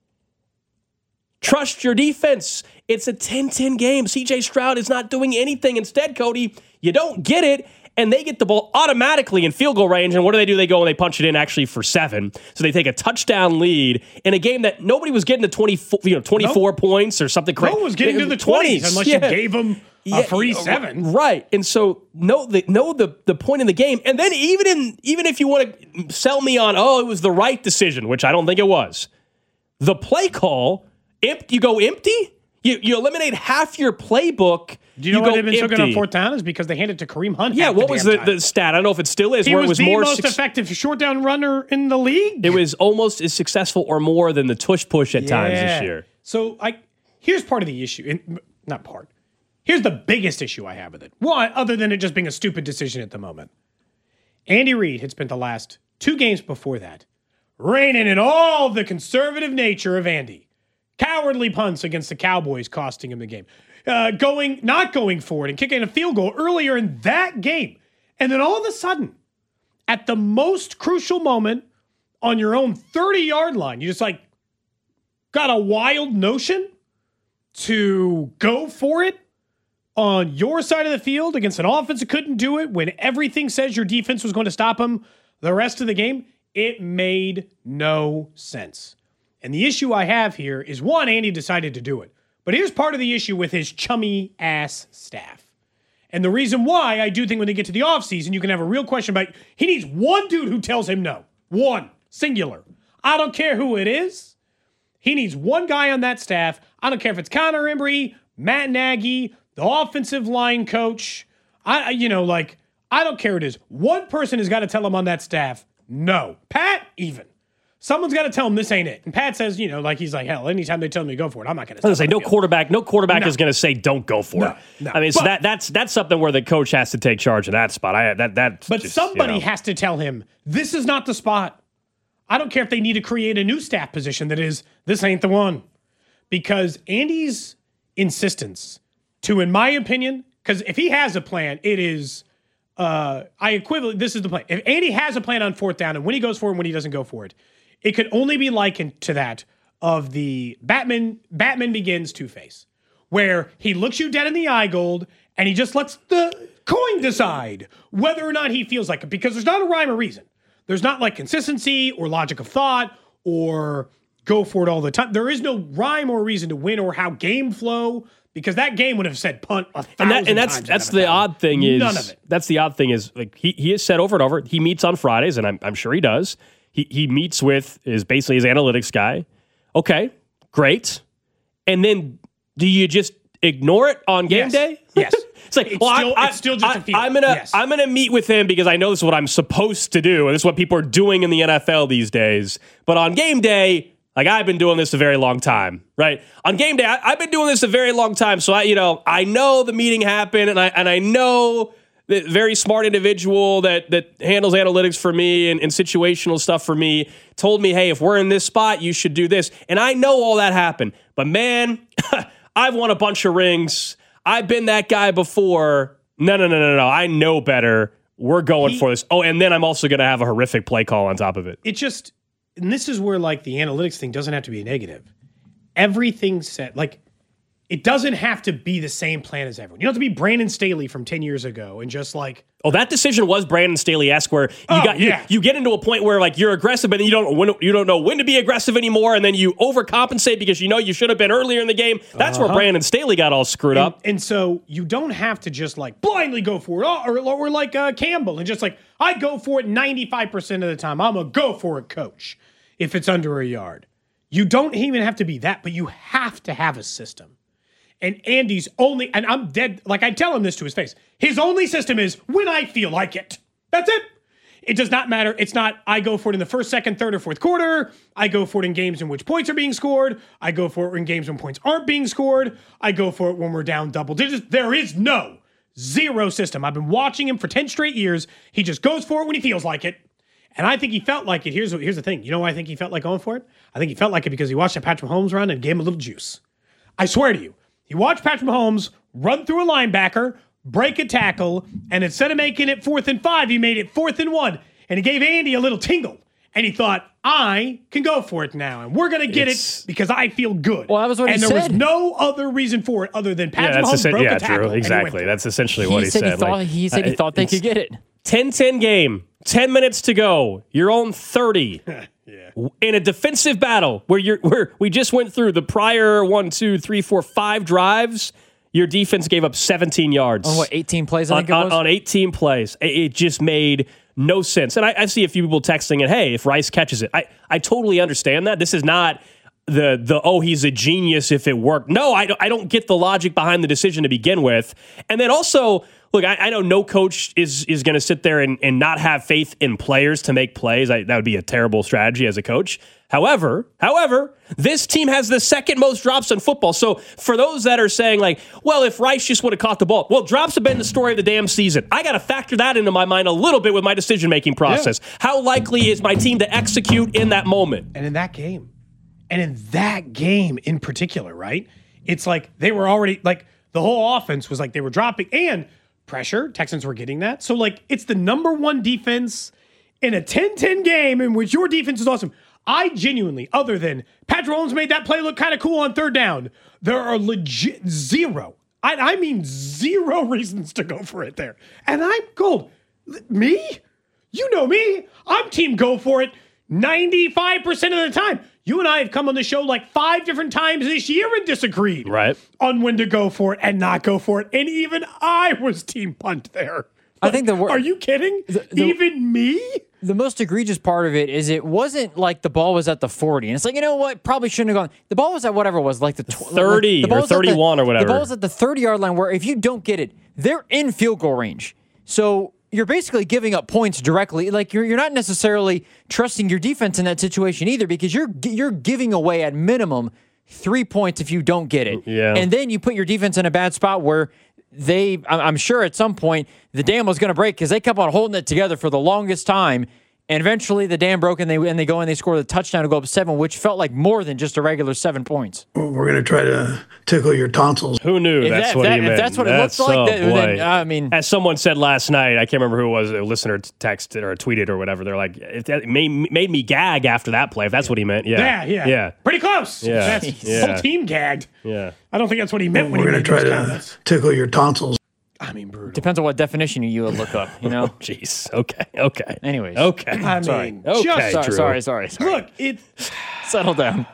E: Trust your defense. It's a 10-10 game. CJ Stroud is not doing anything. Instead, Cody, you don't get it, and they get the ball automatically in field goal range. And what do? They go and they punch it in actually for 7. So they take a touchdown lead in a game that nobody was getting to 24 points or something crazy.
F: No one was getting to the 20s unless you gave them a free 7.
E: Right. And so know the point in the game. And then even if you want to sell me on, it was the right decision, which I don't think it was. The play call, you go empty? You eliminate half your playbook.
F: Do you know why they've been so good on 4th down? Is because they handed it to Kareem Hunt.
E: Yeah, what was the stat? I don't know if it still is.
F: He
E: where
F: was
E: it was
F: the
E: more
F: most effective short down runner in the league.
E: It was almost as successful or more than the tush push at times this year.
F: So here's part of the issue. Not part. Here's the biggest issue I have with it. One, other than it just being a stupid decision at the moment. Andy Reid had spent the last 2 games before that reining in all the conservative nature of Andy. Cowardly punts against the Cowboys costing him the game. Not going forward and kicking a field goal earlier in that game. And then all of a sudden, at the most crucial moment on your own 30-yard line, you just got a wild notion to go for it on your side of the field against an offense that couldn't do it when everything says your defense was going to stop them the rest of the game. It made no sense. And the issue I have here is, one, Andy decided to do it. But here's part of the issue with his chummy-ass staff. And the reason why I do think when they get to the offseason, you can have a real question about, he needs one dude who tells him no. One. Singular. I don't care who it is. He needs one guy on that staff. I don't care if it's Connor Embry, Matt Nagy, the offensive line coach. I don't care who it is. One person has got to tell him on that staff, no. Pat, even. Someone's got to tell him this ain't it. And Pat says, he's like, hell, anytime they tell me to go for it, I'm not going to say
E: no quarterback is going to say don't go for it.
F: No.
E: I mean, so that's something where the coach has to take charge of that spot.
F: Somebody has to tell him this is not the spot. I don't care if they need to create a new staff position that is, this ain't the one. Because Andy's insistence to, in my opinion, because if he has a plan, it is, this is the plan. If Andy has a plan on 4th down and when he goes for it and when he doesn't go for it, it could only be likened to that of the Batman Begins Two-Face, where he looks you dead in the eye, Gold, and he just lets the coin decide whether or not he feels like it, because there's not a rhyme or reason. There's not consistency or logic of thought or go for it all the time. There is no rhyme or reason to win or how game flow, because that game would have said punt 1,000 times.
E: And that's the odd thing is,
F: none of it.
E: That's the odd thing is, he has said over and over, he meets on Fridays, and I'm sure he does. He meets with basically his analytics guy. Okay, great. And then do you just ignore it on game day?
F: Yes.
E: It's like,
F: it's still just a feeling.
E: I'm gonna meet with him because I know this is what I'm supposed to do, and this is what people are doing in the NFL these days. But on game day, I've been doing this a very long time, right? On game day, I've been doing this a very long time, so I know the meeting happened, and I know the very smart individual that handles analytics for me and situational stuff for me told me, hey, if we're in this spot, you should do this. And I know all that happened. But man, I've won a bunch of rings. I've been that guy before. No. I know better. We're going for this. Oh, and then I'm also going to have a horrific play call on top of it.
F: And this is where the analytics thing doesn't have to be a negative. Everything said, it doesn't have to be the same plan as everyone. You don't have to be Brandon Staley from 10 years ago and just
E: that decision was Brandon Staley-esque, where you get into a point where you're aggressive, but then you don't know when to be aggressive anymore, and then you overcompensate because you should have been earlier in the game. That's where Brandon Staley got all screwed up.
F: And so you don't have to just blindly go for it, or like Campbell, and just I go for it 95% of the time. I'm a go for it coach if it's under a yard. You don't even have to be that, but you have to have a system. And Andy's only, and I'm dead, I tell him this to his face, his only system is when I feel like it. That's it. It does not matter. It's not, I go for it in the first, second, third, or fourth quarter. I go for it in games in which points are being scored. I go for it in games when points aren't being scored. I go for it when we're down double digits. There is zero system. I've been watching him for 10 straight years. He just goes for it when he feels like it. And I think he felt like it. Here's the thing. You know why I think he felt like going for it? I think he felt like it because he watched that Patrick Mahomes run and gave him a little juice. I swear to you. He watched Patrick Mahomes run through a linebacker, break a tackle, and instead of making it 4th and 5, he made it 4th and 1. And he gave Andy a little tingle. And he thought, I can go for it now, and we're going to get it because I feel good.
G: Well, that was what he said.
F: And there was no other reason for it other than Patrick Mahomes broke a tackle.
E: True. Exactly. That's essentially what he said.
G: He said he thought they could get it.
E: 10-10 game, 10 minutes to go. You're on 30. In a defensive battle where we just went through the prior 5 drives. Your defense gave up 17 yards.
G: On 18 plays, I think it was?
E: On 18 plays. It just made no sense. And I see a few people texting it, hey, if Rice catches it. I totally understand that. This is not he's a genius if it worked. No, I don't get the logic behind the decision to begin with. And then also, look, I know no coach is going to sit there and not have faith in players to make plays. That would be a terrible strategy as a coach. However, this team has the second most drops in football. So for those that are saying if Rice just would have caught the ball, well, drops have been the story of the damn season. I got to factor that into my mind a little bit with my decision-making process. Yeah. How likely is my team to execute in that moment?
F: And in that game in particular, right? It's like they were already the whole offense was they were dropping and pressure. Texans were getting that. So it's the number one defense in a 10-10 game in which your defense is awesome. I genuinely, other than Patrick Mahomes made that play look kind of cool on third down, there are legit zero. I mean zero reasons to go for it there. And I'm Gold. Me? You know me. I'm team go for it 95% of the time. You and I have come on the show 5 different times this year and disagreed on when to go for it and not go for it. And even I was team punt there.
G: I think
F: are you kidding? Even me?
G: The most egregious part of it is it wasn't the ball was at the 40. And it's you know what? Probably shouldn't have gone. The ball was at whatever it was, the
E: 30 or 31 or whatever.
G: The ball was at the 30-yard line where if you don't get it, they're in field goal range. So you're basically giving up points directly. You're not necessarily trusting your defense in that situation either because you're giving away at minimum 3 points if you don't get it.
E: Yeah.
G: And then you put your defense in a bad spot where I'm sure at some point the dam was going to break because they kept on holding it together for the longest time. And eventually the dam broke and they go and they score the touchdown to go up 7, which felt like more than just a regular 7 points.
M: We're going to try to tickle your tonsils.
E: Who knew that's what he meant?
G: If that's what it looks like, then I mean.
E: As someone said last night, I can't remember who it was, a listener texted or tweeted or whatever. They're like, it made me gag after that play, if that's what he meant. Yeah.
F: Pretty close.
E: Yeah.
F: The whole team gagged.
E: Yeah.
F: I don't think that's what he meant when he
M: made
F: made
M: those comments. We're going to try to tickle your tonsils.
F: I mean, brutal.
G: Depends on what definition you would look up, you know?
E: Jeez. Okay.
G: Anyways.
E: Okay.
F: I mean,
G: sorry.
F: Look,
G: settle down.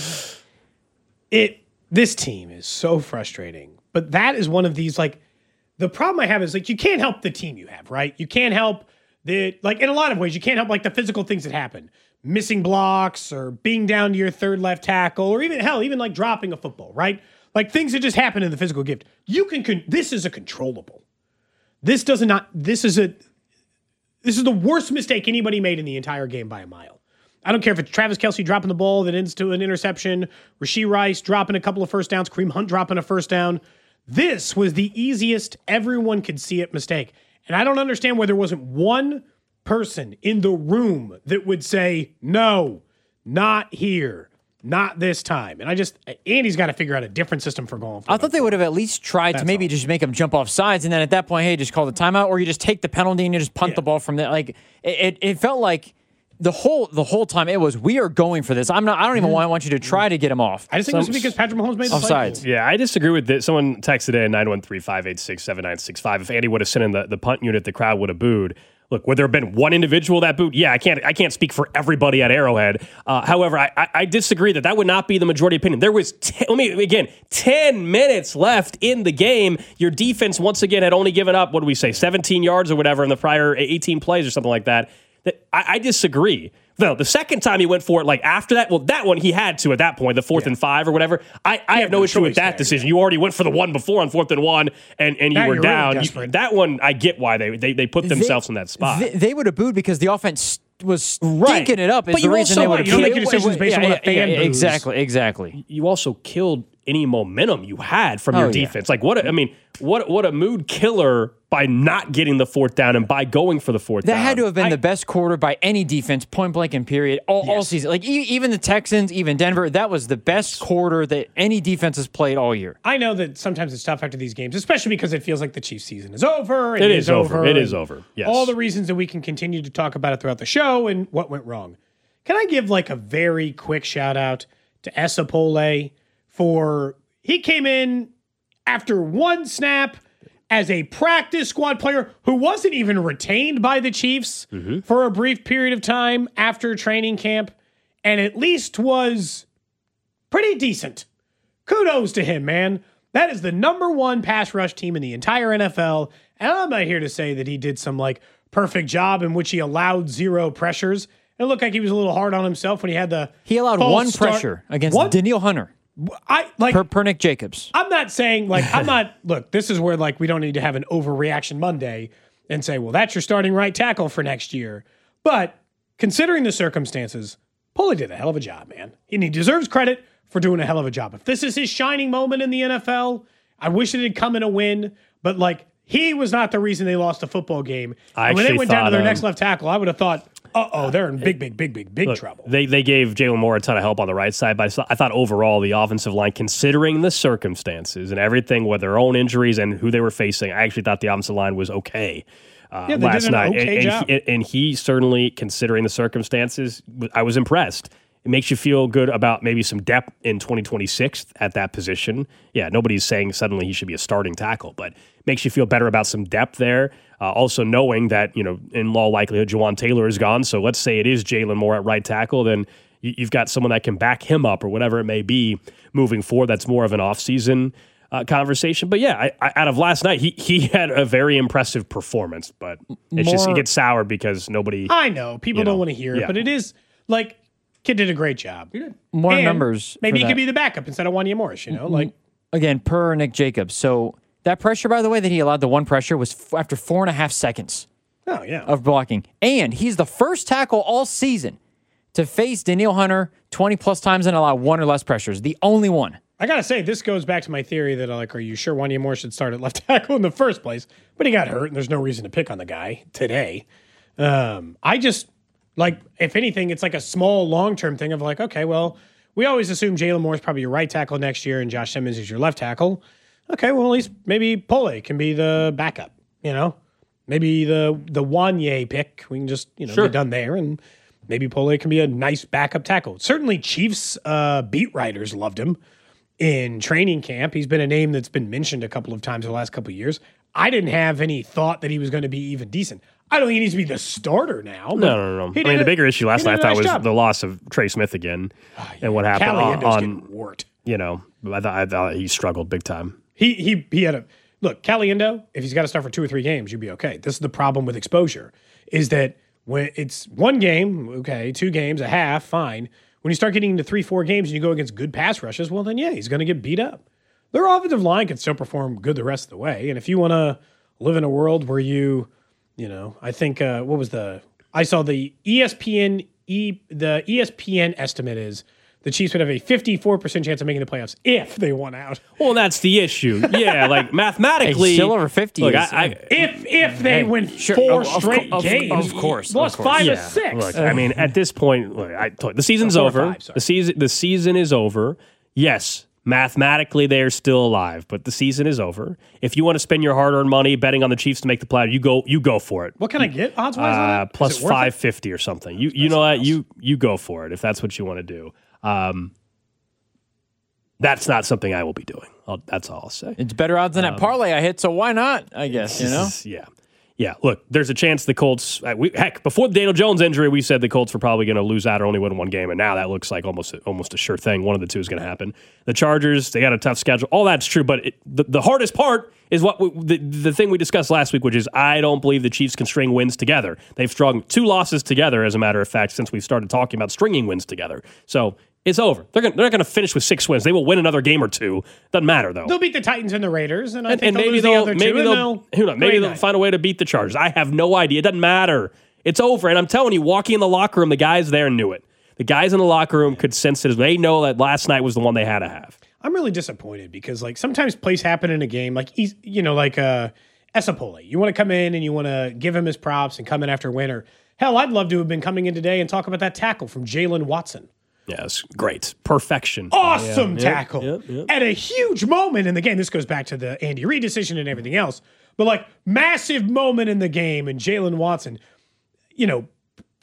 F: This team is so frustrating. But that is one of these, the problem I have is, you can't help the team you have, right? You can't help in a lot of ways, you can't help, the physical things that happen. Missing blocks or being down to your third left tackle or even dropping a football, right? Things that just happen in the physical gift. This is a controllable. This is the worst mistake anybody made in the entire game by a mile. I don't care if it's Travis Kelce dropping the ball that ends to an interception, Rashee Rice dropping a couple of first downs, Kareem Hunt dropping a first down. This was the easiest, everyone could see it mistake. And I don't understand why there wasn't one person in the room that would say, no, not here. Not this time. And Andy's got to figure out a different system for going.
G: I thought they would have at least tried to maybe just make him jump off sides. And then at that point, hey, just call the timeout or you just take the penalty and you just punt the ball from there. It felt like the whole time it was, we are going for this. I don't even want you to try to get him off.
F: I just think it was because Patrick Mahomes made the
G: offsides.
E: Yeah, I disagree with this. Someone texted in 913-586-7965. If Andy would have sent in the punt unit, the crowd would have booed. Look, would there have been one individual that booed? Yeah, I can't speak for everybody at Arrowhead. However, I disagree that would not be the majority opinion. There was 10 minutes left in the game. Your defense once again had only given up, 17 yards or whatever in the prior 18 plays or something like that. I disagree. No, the second time he went for it, after that, that one he had to at that point, the 4th and 5 or whatever. I have no issue with that decision. You already went for the one before on 4th and 1, and you were down.
F: Really
E: that one, I get why they put themselves in that spot.
G: They would have booed because the offense was stinking it up.
E: But
G: the reason they would have
F: killed. You make decisions based on what a fan boos.
G: Exactly.
E: You also killed any momentum you had from your defense. What a mood killer by not getting the 4th down and by going for the 4th down.
G: That had to have been the best quarter by any defense, point blank and period, all season. Even the Texans, even Denver, that was the best quarter that any defense has played all year.
F: I know that sometimes it's tough after these games, especially because it feels like the Chiefs season is over.
E: It is over. It is over. Yes.
F: All the reasons that we can continue to talk about it throughout the show and what went wrong. Can I give like a very quick shout out to Esapole for he came in after one snap as a practice squad player who wasn't even retained by the Chiefs for a brief period of time after training camp, and at least was pretty decent. Kudos to him, man. That is the number one pass rush team in the entire NFL, and I'm not here to say that he did some like perfect job in which he allowed 0 pressures. It looked like he was a little hard on himself when he had the
G: He allowed one pressure against Danielle Hunter. Per Nick Jacobs.
F: I'm not saying look, this is where like we don't need to have an overreaction Monday and say, well, that's your starting right tackle for next year. But considering the circumstances, Pulley did a hell of a job, man. And he deserves credit for doing a hell of a job. If this is his shining moment in the NFL, I wish it had come in a win, but like he was not the reason they lost the football game. When they went down to their next left tackle, I would have thought, they're in big trouble.
E: They gave Jalen Moore a ton of help on the right side, but I thought overall the offensive line, considering the circumstances and everything with their own injuries and who they were facing, I actually thought the offensive line was okay last night. And he certainly, considering the circumstances, I was impressed. It makes you feel good about maybe some depth in 2026 at that position. Yeah, nobody's saying suddenly he should be a starting tackle, but it makes you feel better about some depth there. Also knowing that, in all likelihood, Juwan Taylor is gone. So let's say it is Jalen Moore at right tackle, then you've got someone that can back him up or whatever it may be moving forward. That's more of an offseason conversation. But yeah, out of last night, he had a very impressive performance, but it gets soured because nobody...
F: I know. People don't want to hear it, but it is like... Kid did a great job.
G: More numbers.
F: Maybe he could be the backup instead of Wanya Morris,
G: Again, per Nick Jacobs. So that pressure, by the way, that he allowed, the one pressure, was after 4.5 seconds of blocking. And he's the first tackle all season to face Danielle Hunter 20-plus times and allow one or less pressures. The only one.
F: I got to say, this goes back to my theory that, are you sure Wanya Morris should start at left tackle in the first place? But he got hurt, and there's no reason to pick on the guy today. If anything, it's like a small long-term thing of like, okay, well, we always assume Jalen Moore is probably your right tackle next year and Josh Simmons is your left tackle. Okay, well, at least maybe Pulley can be the backup, Maybe the Wanye pick, we can just, be done there, and maybe Pulley can be a nice backup tackle. Certainly Chiefs beat writers loved him in training camp. He's been a name that's been mentioned a couple of times in the last couple of years. I didn't have any thought that he was going to be even decent. I don't think he needs to be the starter now.
E: No. The bigger issue last night, I thought, was the loss of Trey Smith again and what happened I thought he struggled big time.
F: He had a look. Caliendo, if he's got to start for 2 or 3 games, you'd be okay. This is the problem with exposure: is that when it's one game, okay, 2 games, a half, fine. When you start getting into 3-4 games and you go against good pass rushes, well, then he's going to get beat up. Their offensive line can still perform good the rest of the way, and if you want to live in a world where I think I saw the ESPN estimate is the Chiefs would have a 54% chance of making the playoffs if they won out.
E: Well, that's the issue. Yeah, like mathematically,
G: still over 50.
E: Look,
F: if they win 4 straight games,
G: of course,
F: lost 5 or 6.
E: Look, at this point, the season's over.
F: 5,
E: the season is over. Yes. Mathematically, they're still alive, but the season is over. If you want to spend your hard-earned money betting on the Chiefs to make the playoff, you go for it.
F: What can I get odds-wise on that?
E: Plus 550 or something. You know what? You go for it if that's what you want to do. That's not something I will be doing. That's all I'll say.
G: It's better odds than that parlay I hit, so why not? I guess
E: Yeah, look, there's a chance the Colts... before the Daniel Jones injury, we said the Colts were probably going to lose out or only win 1 game, and now that looks like almost a sure thing. One of the two is going to happen. The Chargers, they got a tough schedule. All that's true, but the hardest part is the thing we discussed last week, which is I don't believe the Chiefs can string wins together. They've strung 2 losses together, as a matter of fact, since we started talking about stringing wins together. So... it's over. They're not going to finish with 6 wins. They will win another game or 2. Doesn't matter, though.
F: They'll beat the Titans and the Raiders, and I think they'll lose the other 2.
E: Maybe they'll find a way to beat the Chargers. I have no idea. It doesn't matter. It's over. And I'm telling you, walking in the locker room, the guys there knew it. The guys in the locker room could sense it. They know that last night was the one they had to have.
F: I'm really disappointed because, sometimes plays happen in a game. Esapole. You want to come in and you want to give him his props and come in after a winner. Hell, I'd love to have been coming in today and talk about that tackle from Jalen Watson.
E: Yes, great. Perfection.
F: Awesome tackle. At a huge moment in the game. This goes back to the Andy Reid decision and everything else. But massive moment in the game, and Jalen Watson,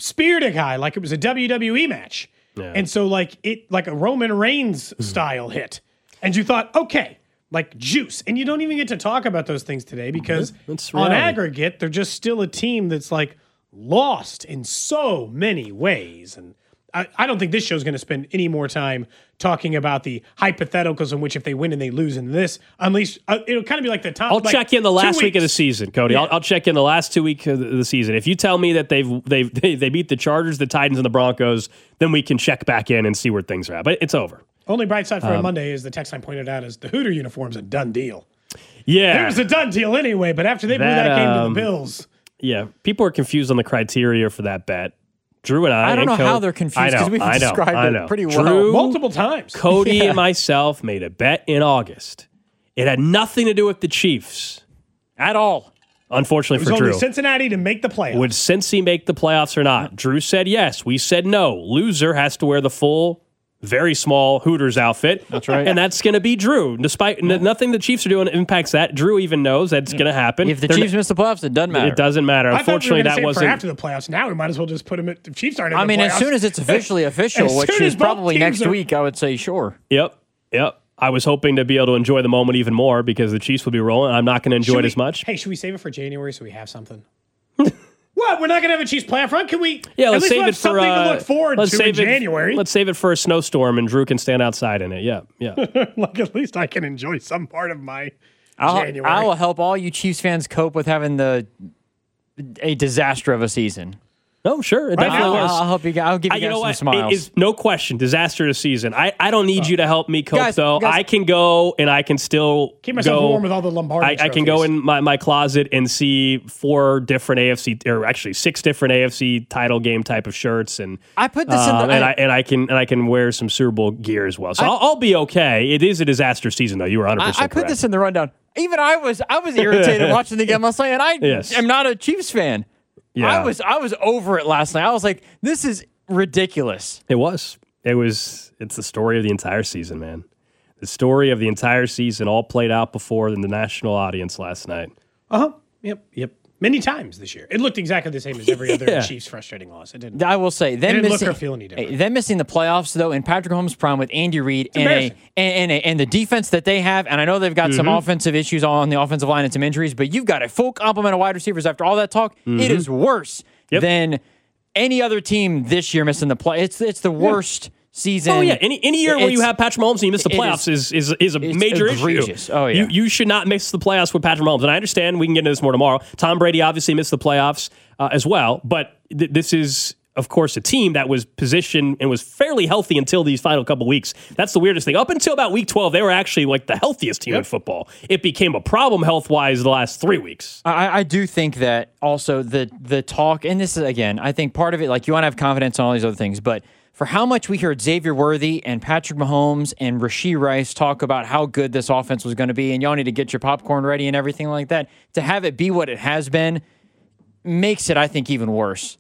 F: speared a guy like it was a WWE match.
E: Yeah.
F: And so like a Roman Reigns style hit. And you thought, okay, like juice. And you don't even get to talk about those things today because on aggregate, they're just still a team that's like lost in so many ways. And I don't think this show's going to spend any more time talking about the hypotheticals in which if they win and they lose in this, unleash, it'll kind of be like the top.
E: I'll check in the last week of the season, Cody. Yeah. I'll check in the last 2 weeks of the season. If you tell me that they beat the Chargers, the Titans, and the Broncos, then we can check back in and see where things are at. But it's over.
F: Only bright side for Monday is the text line pointed out is the Hooter uniform's a done deal.
E: Yeah.
F: It was a done deal anyway, but after they blew that game to the Bills.
E: Yeah, people are confused on the criteria for that bet. Drew and I
G: don't know how they're confused because we've described it pretty well.
E: Drew,
F: multiple times.
E: Cody and myself made a bet in August. It had nothing to do with the Chiefs at all. Unfortunately for Drew.
F: It was only Cincinnati to make the playoffs.
E: Would Cincy make the playoffs or not? Drew said yes. We said no. Loser has to wear the full, very small Hooters outfit.
G: That's right.
E: And that's going to be Drew. Despite nothing the Chiefs are doing impacts that. Drew even knows that's going to happen.
G: If the Chiefs miss the playoffs, it doesn't matter.
E: It doesn't matter. Unfortunately, that wasn't.
F: For after the playoffs. Now we might as well just put them at the Chiefs aren't in
G: the playoffs.
F: As
G: soon as it's officially official, which is probably next week, I would say sure.
E: Yep. I was hoping to be able to enjoy the moment even more because the Chiefs will be rolling. I'm not going to enjoy it as much.
F: Hey, should we save it for January so we have something? What? We're not going to have a Chiefs playoff run? Can we?
E: Yeah,
F: let's
E: save it for
F: something to look forward to in January.
E: Let's save it for a snowstorm, and Drew can stand outside in it. Yeah.
F: Like at least I can enjoy some part of my January.
G: I will help all you Chiefs fans cope with having a disaster of a season.
E: No, sure. It definitely was.
G: I'll help you. I'll give you guys some smiles.
E: It is no question disaster of the season. I don't need you to help me cope, though. I can go and I can still
F: keep myself warm with all the Lombardi
E: I can go in my closet and see 4 different AFC, or actually 6 different AFC title game type of shirts, and
G: I put this in
E: I can wear some Super Bowl gear as well. So I'll be okay. It is a disaster season, though. You were 100% correct.
G: I put this in the rundown. Even I was irritated watching the game last night, and I am not a Chiefs fan. Yeah. I was over it last night. I was like, this is ridiculous.
E: It was. It's the story of the entire season, man. The story of the entire season all played out before the national audience last night.
F: Yep. Many times this year. It looked exactly the same as every other Chiefs frustrating loss. It didn't.
G: I will say,
F: them look or feel any different.
G: Them missing the playoffs, though, in Patrick Mahomes' prime with Andy Reid and the defense that they have, and I know they've got some offensive issues on the offensive line and some injuries, but you've got a full complement of wide receivers after all that talk. It is worse than any other team this year missing the play. It's the worst season.
E: Oh yeah, any year where you have Patrick Mahomes and you miss the playoffs is a major
G: egregious
E: issue.
G: Oh yeah,
E: you should not miss the playoffs with Patrick Mahomes. And I understand we can get into this more tomorrow. Tom Brady obviously missed the playoffs as well, but this is of course a team that was positioned and was fairly healthy until these final couple weeks. That's the weirdest thing. Up until about week 12, they were actually like the healthiest team in football. It became a problem health wise the last 3 weeks.
G: I do think that also the talk, and this is again, I think part of it, like you want to have confidence on all these other things, but for how much we heard Xavier Worthy and Patrick Mahomes and Rashee Rice talk about how good this offense was going to be and y'all need to get your popcorn ready and everything like that, to have it be what it has been makes it, I think, even worse.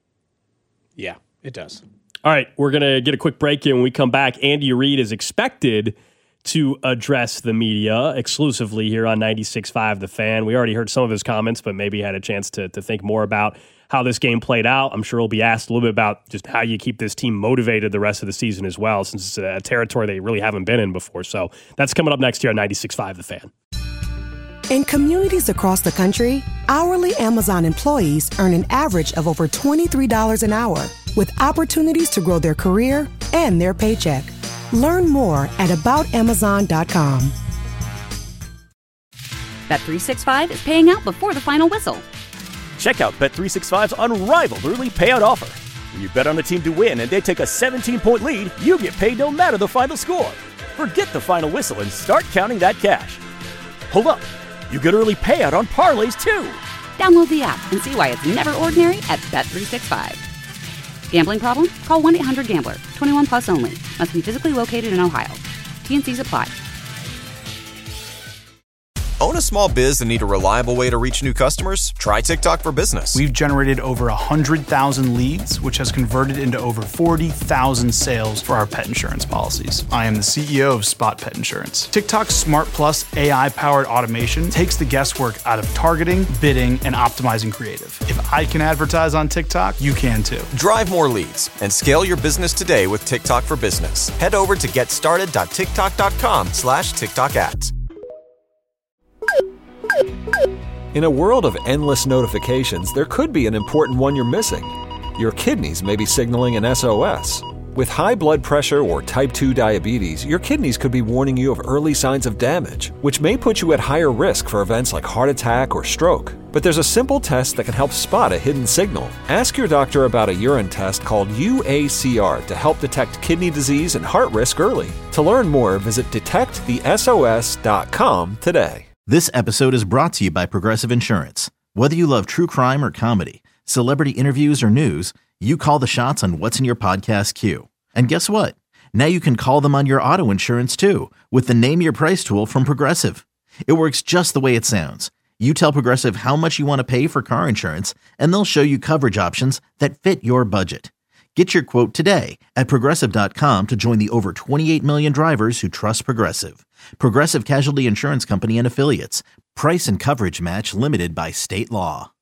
F: Yeah, it does.
E: All right, we're going to get a quick break in. When we come back, Andy Reid is expected to address the media exclusively here on 96.5 The Fan. We already heard some of his comments, but maybe had a chance to think more about how this game played out. I'm sure he'll be asked a little bit about just how you keep this team motivated the rest of the season as well, since it's a territory they really haven't been in before. So that's coming up next year on 96.5 The Fan.
A: In communities across the country, hourly Amazon employees earn an average of over $23 an hour, with opportunities to grow their career and their paycheck. Learn more at aboutamazon.com.
B: Bet365 is paying out before the final whistle.
C: Check out Bet365's unrivaled early payout offer. When you bet on a team to win and they take a 17-point lead, you get paid no matter the final score. Forget the final whistle and start counting that cash. Hold up. You get early payout on parlays, too.
B: Download the app and see why it's never ordinary at Bet365. Gambling problem? Call 1-800-GAMBLER. 21 plus only. Must be physically located in Ohio. T&Cs apply.
D: Own a small biz and need a reliable way to reach new customers? Try TikTok for Business.
L: We've generated over 100,000 leads, which has converted into over 40,000 sales for our pet insurance policies. I am the CEO of Spot Pet Insurance. TikTok's Smart Plus AI-powered automation takes the guesswork out of targeting, bidding, and optimizing creative. If I can advertise on TikTok, you can too.
D: Drive more leads and scale your business today with TikTok for Business. Head over to getstarted.tiktok.com/TikTok ads.
N: In a world of endless notifications, there could be an important one you're missing. Your kidneys may be signaling an SOS. With high blood pressure or type 2 diabetes, your kidneys could be warning you of early signs of damage, which may put you at higher risk for events like heart attack or stroke. But there's a simple test that can help spot a hidden signal. Ask your doctor about a urine test called UACR to help detect kidney disease and heart risk early. To learn more, visit detectthesos.com today.
O: This episode is brought to you by Progressive Insurance. Whether you love true crime or comedy, celebrity interviews or news, you call the shots on what's in your podcast queue. And guess what? Now you can call them on your auto insurance too with the Name Your Price tool from Progressive. It works just the way it sounds. You tell Progressive how much you want to pay for car insurance, and they'll show you coverage options that fit your budget. Get your quote today at Progressive.com to join the over 28 million drivers who trust Progressive. Progressive Casualty Insurance Company and Affiliates. Price and coverage match limited by state law.